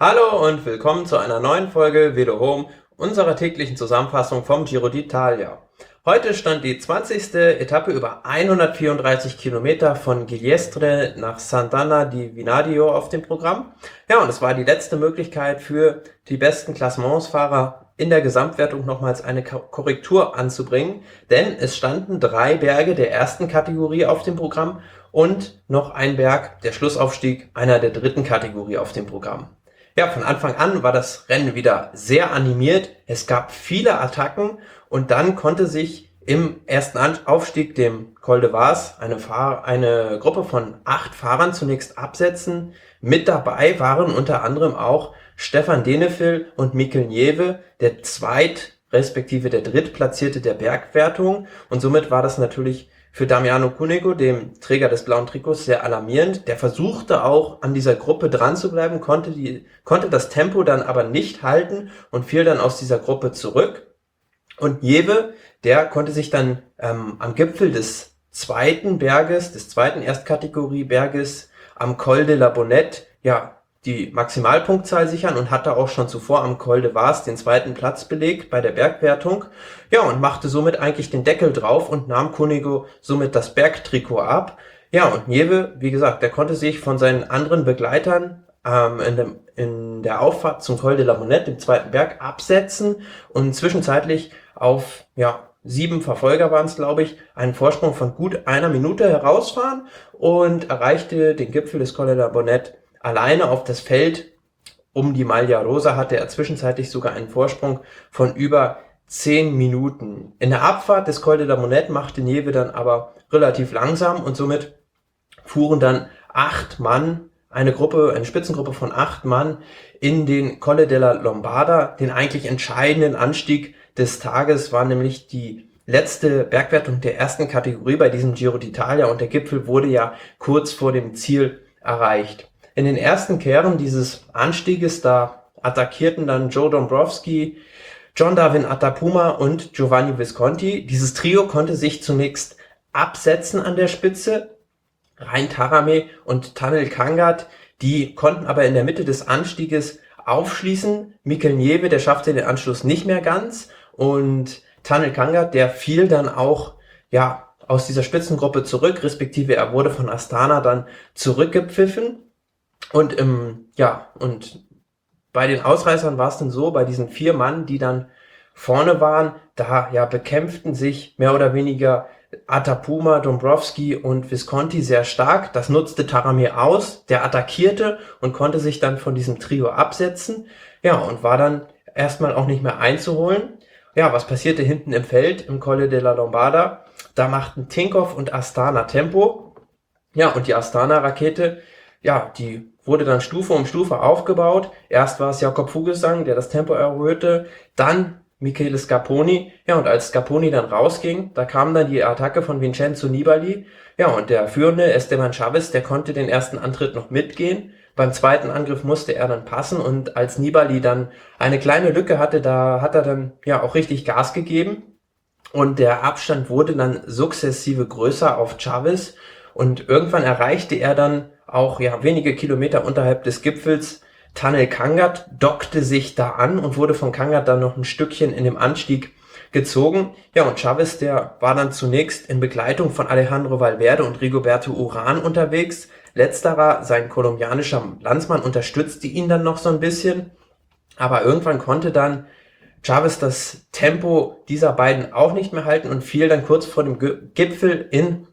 Hallo und willkommen zu einer neuen Folge Velo Home, unserer täglichen Zusammenfassung vom Giro d'Italia. Heute stand die 20. Etappe über 134 Kilometer von Gigliestre nach Sant'Anna di Vinadio auf dem Programm. Ja, und es war die letzte Möglichkeit für die besten Klassementsfahrer in der Gesamtwertung nochmals eine Korrektur anzubringen, denn es standen 3 Berge der ersten Kategorie auf dem Programm und noch ein Berg, der Schlussaufstieg, einer der dritten Kategorie auf dem Programm. Ja, von Anfang an war das Rennen wieder sehr animiert. Es gab viele Attacken und dann konnte sich im ersten Aufstieg, dem Col de Vars, eine Gruppe von 8 Fahrern zunächst absetzen. Mit dabei waren unter anderem auch Stefan Denefil und Mikel Nieve, der respektive der drittplatzierte der Bergwertung. Und somit war das natürlich für Damiano Cunego, dem Träger des blauen Trikots, sehr alarmierend. Der versuchte auch an dieser Gruppe dran zu bleiben, konnte das Tempo dann aber nicht halten und fiel dann aus dieser Gruppe zurück. Und Nieve, der konnte sich dann am Gipfel des zweiten Erstkategorie-Berges am Col de la Bonette, die Maximalpunktzahl sichern und hatte auch schon zuvor am Col de Vars den zweiten Platz belegt bei der Bergwertung. Ja, und machte somit eigentlich den Deckel drauf und nahm Cunego somit das Bergtrikot ab. Ja, und Nieve, wie gesagt, der konnte sich von seinen anderen Begleitern in der Auffahrt zum Col de la Bonette, dem zweiten Berg, absetzen und zwischenzeitlich auf 7 Verfolger waren es, glaube ich, einen Vorsprung von gut einer Minute herausfahren und erreichte den Gipfel des Col de la Bonette alleine. Auf das Feld um die Maglia Rosa hatte er zwischenzeitlich sogar einen Vorsprung von über 10 Minuten. In der Abfahrt des Col de la Bonette machte Nieve dann aber relativ langsam und somit fuhren dann 8 Mann, eine Spitzengruppe von 8 Mann in den Colle della Lombarda. Den eigentlich entscheidenden Anstieg des Tages war nämlich die letzte Bergwertung der ersten Kategorie bei diesem Giro d'Italia und der Gipfel wurde ja kurz vor dem Ziel erreicht. In den ersten Kehren dieses Anstieges, da attackierten dann Joe Dombrowski, John Darwin Atapuma und Giovanni Visconti. Dieses Trio konnte sich zunächst absetzen an der Spitze. Rein Taramé und Tanel Kangat, die konnten aber in der Mitte des Anstieges aufschließen. Mikel Nieve, der schaffte den Anschluss nicht mehr ganz und Tanel Kangat, der fiel dann auch aus dieser Spitzengruppe zurück, respektive er wurde von Astana dann zurückgepfiffen. Und bei den Ausreißern war es dann so, bei diesen 4 Mann, die dann vorne waren, da bekämpften sich mehr oder weniger Atapuma, Dombrowski und Visconti sehr stark. Das nutzte Taramé aus, der attackierte und konnte sich dann von diesem Trio absetzen. Ja, und war dann erstmal auch nicht mehr einzuholen. Ja, was passierte hinten im Feld, im Colle della Lombarda? Da machten Tinkoff und Astana Tempo. Ja, und die Astana-Rakete, die wurde dann Stufe um Stufe aufgebaut. Erst war es Jakob Fuglsang, der das Tempo erhöhte, dann Michele Scarponi. Ja, und als Scarponi dann rausging, da kam dann die Attacke von Vincenzo Nibali. Ja, und der führende Esteban Chaves, der konnte den ersten Antritt noch mitgehen. Beim zweiten Angriff musste er dann passen und als Nibali dann eine kleine Lücke hatte, da hat er dann auch richtig Gas gegeben. Und der Abstand wurde dann sukzessive größer auf Chaves und irgendwann erreichte er dann auch wenige Kilometer unterhalb des Gipfels Tanel Kangat, dockte sich da an und wurde von Kangat dann noch ein Stückchen in dem Anstieg gezogen. Ja, und Chaves, der war dann zunächst in Begleitung von Alejandro Valverde und Rigoberto Urán unterwegs. Letzterer, sein kolumbianischer Landsmann, unterstützte ihn dann noch so ein bisschen. Aber irgendwann konnte dann Chaves das Tempo dieser beiden auch nicht mehr halten und fiel dann kurz vor dem Gipfel in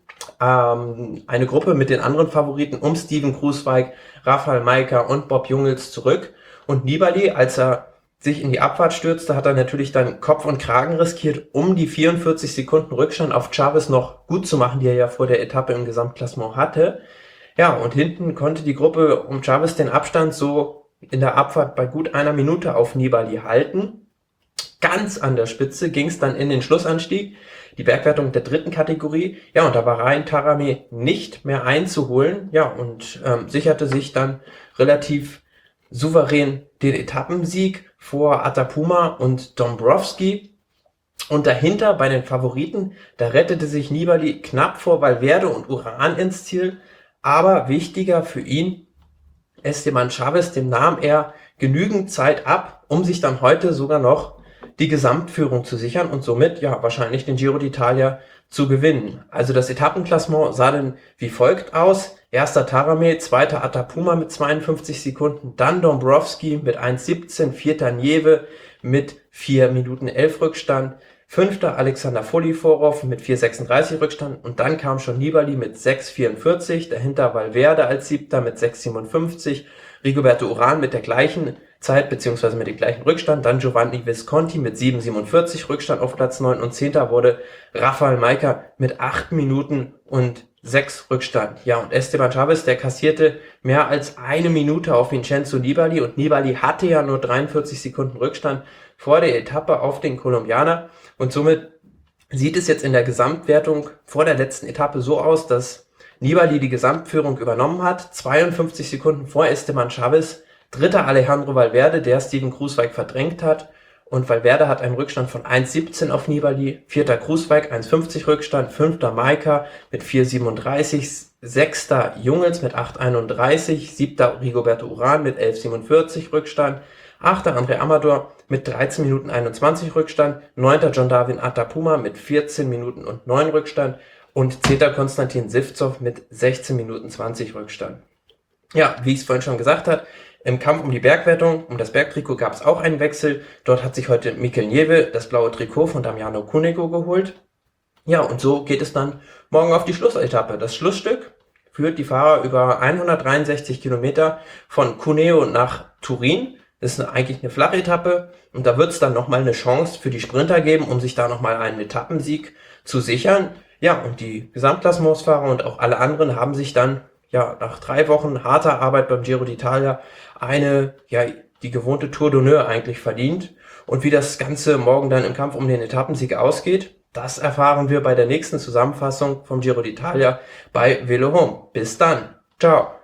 eine Gruppe mit den anderen Favoriten um Steven Kruijswijk, Rafał Majka und Bob Jungels zurück. Und Nibali, als er sich in die Abfahrt stürzte, hat er natürlich dann Kopf und Kragen riskiert, um die 44 Sekunden Rückstand auf Chaves noch gut zu machen, die er ja vor der Etappe im Gesamtklassement hatte. Ja, und hinten konnte die Gruppe um Chaves den Abstand so in der Abfahrt bei gut einer Minute auf Nibali halten. Ganz an der Spitze ging es dann in den Schlussanstieg, die Bergwertung der dritten Kategorie. Ja, und da war Rein Taramé nicht mehr einzuholen. Ja, und sicherte sich dann relativ souverän den Etappensieg vor Atapuma und Dombrowski. Und dahinter bei den Favoriten, da rettete sich Nibali knapp vor Valverde und Urán ins Ziel. Aber wichtiger für ihn, Esteban Chaves, dem nahm er genügend Zeit ab, um sich dann heute sogar noch die Gesamtführung zu sichern und somit ja wahrscheinlich den Giro d'Italia zu gewinnen. Also das Etappenklassement sah dann wie folgt aus. Erster Tarameh, zweiter Atapuma mit 52 Sekunden, dann Dombrowski mit 1,17, vierter Nieve mit 4 Minuten 11 Rückstand, fünfter Alexander Foliforov mit 4,36 Rückstand und dann kam schon Nibali mit 6,44, dahinter Valverde als siebter mit 6,57, Rigoberto Urán mit der gleichen Zeit bzw. mit dem gleichen Rückstand, dann Giovanni Visconti mit 7,47 Rückstand auf Platz 9 und 10. wurde Rafael Majka mit 8 Minuten und 6 Rückstand. Ja, und Esteban Chaves, der kassierte mehr als eine Minute auf Vincenzo Nibali und Nibali hatte ja nur 43 Sekunden Rückstand vor der Etappe auf den Kolumbianer und somit sieht es jetzt in der Gesamtwertung vor der letzten Etappe so aus, dass Nibali die Gesamtführung übernommen hat, 52 Sekunden vor Esteban Chaves, dritter Alejandro Valverde, der Steven Kruijswijk verdrängt hat und Valverde hat einen Rückstand von 1,17 auf Nibali, vierter Kruijswijk 1,50 Rückstand, fünfter Majka mit 4,37, sechster Jungels mit 8,31, siebter Rigoberto Urán mit 11,47 Rückstand, achter André Amador mit 13 Minuten 21 Rückstand, neunter John Darwin Atapuma mit 14 Minuten und 9 Rückstand und 10. Konstantin Sivtsov mit 16 Minuten 20 Rückstand. Ja, wie ich es vorhin schon gesagt habe, im Kampf um die Bergwertung, um das Bergtrikot gab es auch einen Wechsel. Dort hat sich heute Mikel Nieve das blaue Trikot von Damiano Cunego geholt. Ja, und so geht es dann morgen auf die Schlussetappe. Das Schlussstück führt die Fahrer über 163 Kilometer von Cuneo nach Turin. Das ist eigentlich eine flache Etappe und da wird es dann nochmal eine Chance für die Sprinter geben, um sich da nochmal einen Etappensieg zu sichern. Ja, und die Gesamtklassementsfahrer und auch alle anderen haben sich dann ja nach 3 Wochen harter Arbeit beim Giro d'Italia die gewohnte Tour d'Honneur eigentlich verdient. Und wie das Ganze morgen dann im Kampf um den Etappensieg ausgeht, das erfahren wir bei der nächsten Zusammenfassung vom Giro d'Italia bei Velo Home. Bis dann. Ciao.